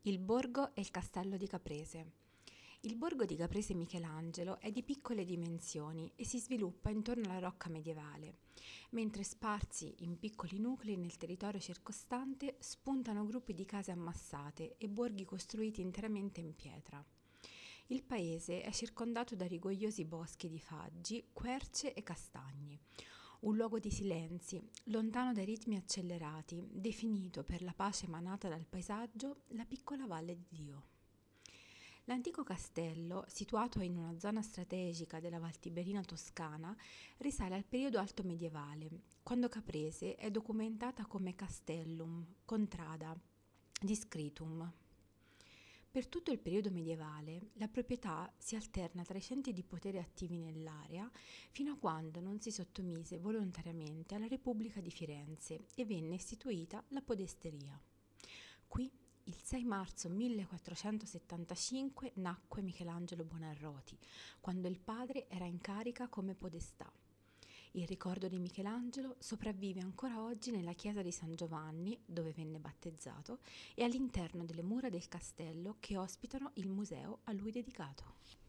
Il borgo e il castello di Caprese. Il borgo di Caprese Michelangelo è di piccole dimensioni e si sviluppa intorno alla rocca medievale, mentre sparsi in piccoli nuclei nel territorio circostante spuntano gruppi di case ammassate e borghi costruiti interamente in pietra. Il paese è circondato da rigogliosi boschi di faggi, querce e castagni, un luogo di silenzi, lontano dai ritmi accelerati, definito per la pace emanata dal paesaggio la piccola valle di Dio. L'antico castello, situato in una zona strategica della Valtiberina toscana, risale al periodo alto medievale, quando Caprese è documentata come Castellum, contrada, discritum. Per tutto il periodo medievale la proprietà si alterna tra i centri di potere attivi nell'area fino a quando non si sottomise volontariamente alla Repubblica di Firenze e venne istituita la podesteria. Qui, il 6 marzo 1475, nacque Michelangelo Buonarroti, quando il padre era in carica come podestà. Il ricordo di Michelangelo sopravvive ancora oggi nella chiesa di San Giovanni, dove venne battezzato, e all'interno delle mura del castello che ospitano il museo a lui dedicato.